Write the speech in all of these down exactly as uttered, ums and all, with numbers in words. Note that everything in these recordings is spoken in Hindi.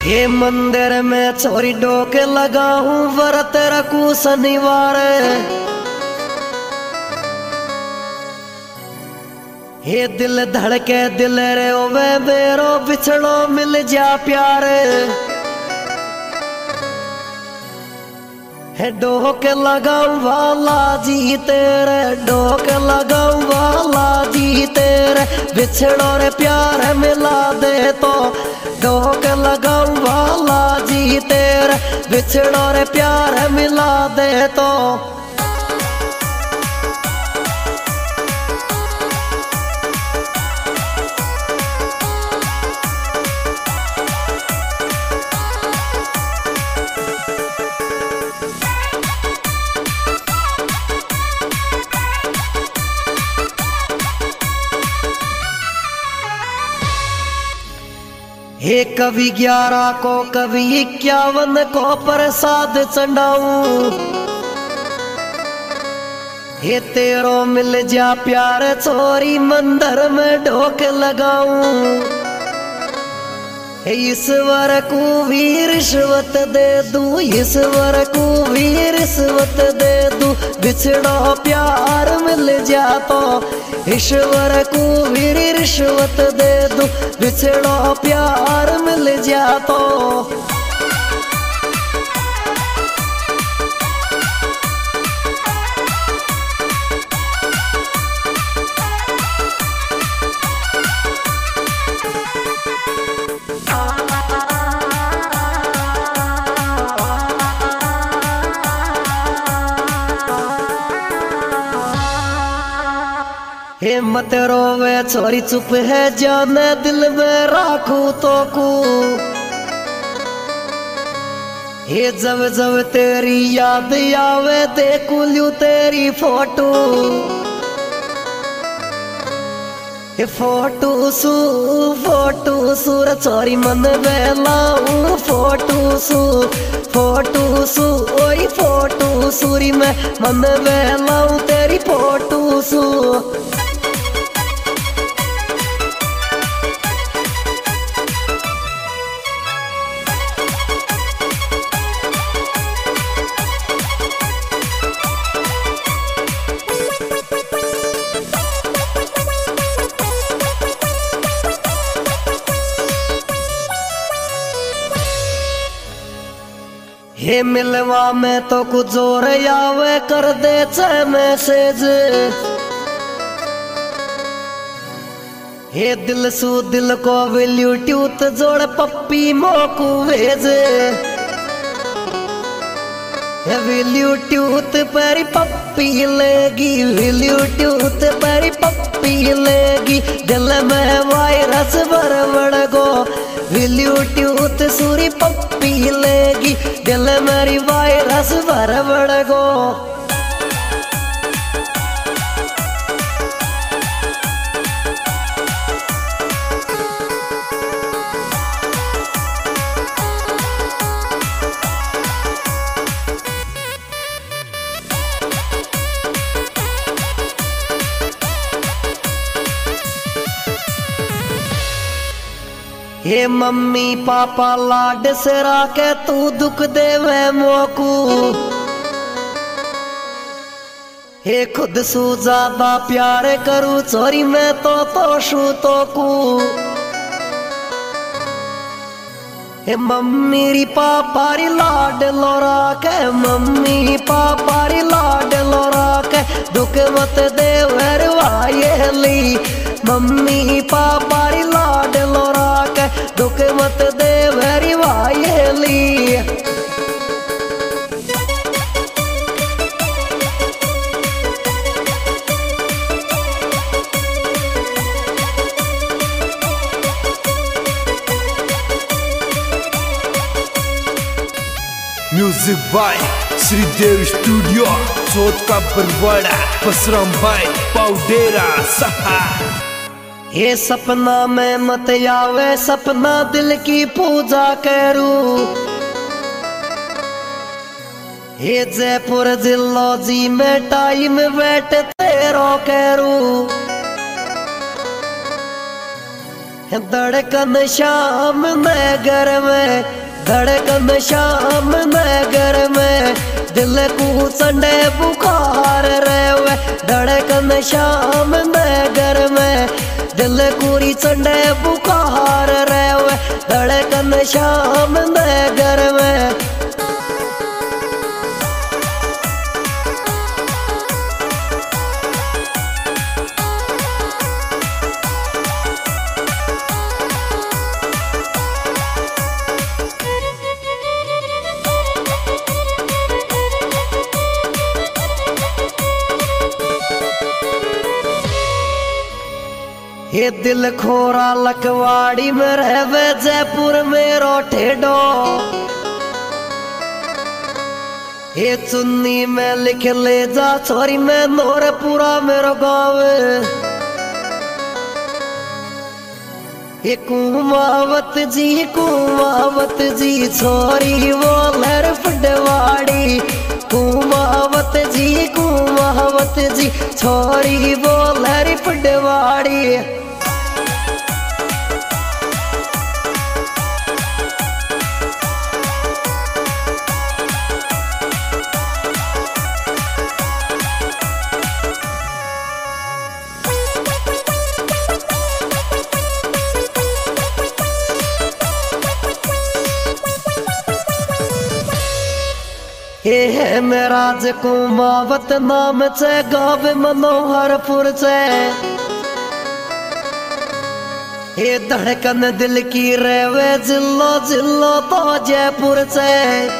हे मंदिर में छोरी डोके लगाऊं व्रत रखूं शनिवार। हे दिल धड़के दिल रे वे बेरो बिछड़ो मिल जा प्यार। हे डोक लगाऊं वाला जी तेरे, डोक लगाऊं वाला जी तेरे, बिछड़ो रे प्यार मिला दे तो। डोक लगाऊं वाला जी तेरे, बिछड़ो रे प्यार मिला दे तो। हे कभी ग्यारह को कभी इक्यावन को प्रसाद चढ़ाऊं। हे तेरो मिल जा प्यार छोरी मंदिर में ढोक लगाऊं। हे ईश्वर को भी रिश्वत दे दूं, ईश्वर को भी रिश्वत दे दूं, बिछड़ो प्यार मिल जा तो। ईश्वर को भी रिश्वत दे दूं, बिछड़ो प्यार मिल जा तो। हे मत रोवे छोरी चुप है जाने दिल में राखू तो कू। हे जब जब तेरी याद आवे देखू लू तेरी फोटो। हे फोटो सू फोटो सूर छोरी मन बेलाऊ फोटो सू फोटो सू ओई फोटो सूरी में मन बेलाऊ तेरी फोटो सू। हे मिलवा में तो कुछ जोर आवे कर दे चे मैसेज। हे दिल सू दिल को ब्लूटूथ जोड़ पप्पी मोकू भेज। हे ब्लूटूथ पर पप्पी लेगी, ब्लूटूथ पर पप्पी लेगी, दिल में वायरस बरबड़ गो। ब्लूटूथ सूरी पप्पी लेगी, दिल मेरी वायरस बरबड़ गो। हे मम्मी पापा लाड से राके तू दुख देवे मोकू। हे खुद सू ज्यादा प्यार करूं छोरी मैं तो तो शू तो कू। हे मम्मी री पापा री लाड लोरा के, मम्मी पापा री लाड लोरा के, दुख मत दे वायली। मम्मी पापा री लाड लोरा के, दुख मत दे वेरी वायली। Music by Shridev studio, Chauth ka Barwara, Basram भाई पाउडेरा सहा। ये सपना में मत आवे सपना दिल की पूजा करूं। ये जयपुर जिलो जी में टाइम बैठ तेरो करूं। धड़कन शाम नगर में, धड़कन शाम नगर में, दिल को संडे बुखार रेवे। धड़कन शाम नगर में, दिल को संडे बुखार रेवे। धड़कन शाम नगर में। ये दिल खोरा लकवाड़ी में रहवे, जयपुर में रोठे डो। ये चुन्नी में लिख ले जा छोरी में नोरपुरा मेरो गाँव। ये कुमावत जी कुमावत जी छोरी वो लहर फुटवाड़ी। कुमावत जी कुमावत जी छोरी वो लहर फुटवाड़ी। ये है मेरा कुमावत नाम से गाँव मनोहरपुर से। ये धड़कन दिल की रेवे जिलो जिलो तो जयपुर से।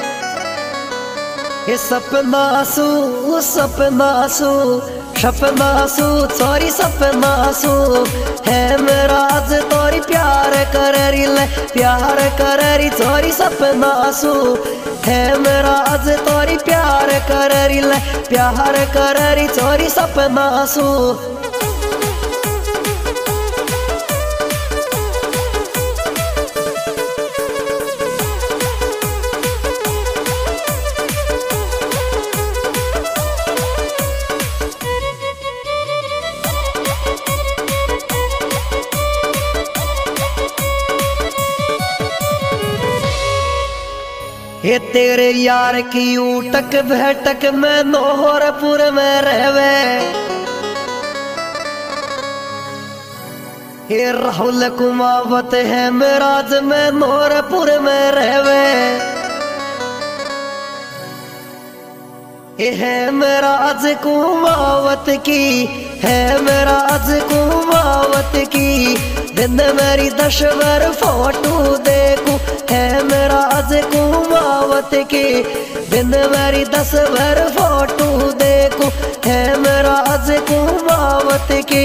ये सपना सू सपना सू सपना सू सॉरी सपना सू है मेरा तोरी प्यार करेरी ले प्यार करेरी सॉरी सपना सू है मेरा आज तोरी प्यार करेरी ले प्यार करेरी सॉरी सपना सू। ये तेरे यार की उटक बैठक में नोहरपुर में रहवे। ये राहुल कुमावत है मेराज में नोहरपुर में रहवे। ये है मेराज कुमावत की है मेराज कुमावत की। दिन मेरी दस बार फोटो देखूं है मेराज कुमावत की। दिन मेरी दस बार फोटो देखूं है मेराज कुमावत की।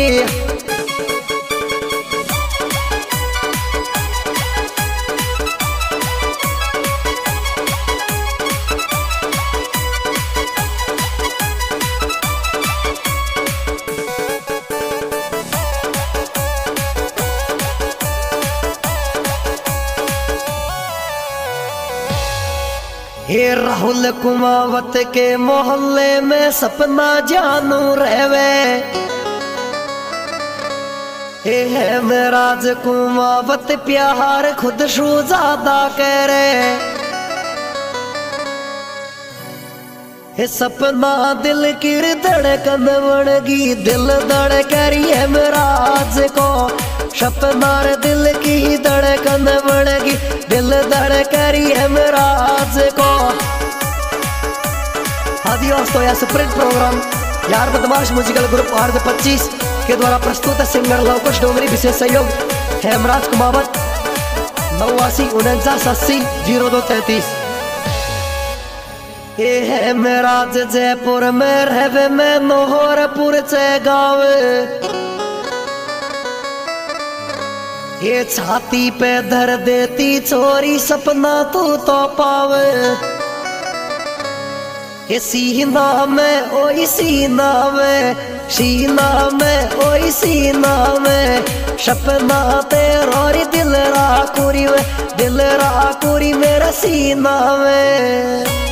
ये राहुल कुमावत के मोहल्ले में सपना जानू रहवे। ये है मेराज कुमावत प्यार खुद शू ज्यादा करे। ये सपना दिल की धड़कन बनगी दिल धड़करी है मेराज को। सपना दिल की धड़कन बनगी दिल धड़करी है मेराज को। हाँ दोस्तों यह स्प्रिंट प्रोग्राम यार बदमाश म्यूजिकल ग्रुप आर्द पच्चीस के द्वारा प्रस्तुत है। सिंगर लवकुश डोंगरी विशेष सहयोग हेमराज कुमावत नवासी उनचास अस्सी जीरो दो तैतीस। ये है मेराज जयपुर में रहवे में नोहरपुर से गाँव। ये छाती पे धर देती छोरी सपना तू तो पावे। ये सीना में ओई सीना में सीना में ओई सीना में सपना तेरोरी दिल राकुरी में दिल राकुरी मेरा सीना में।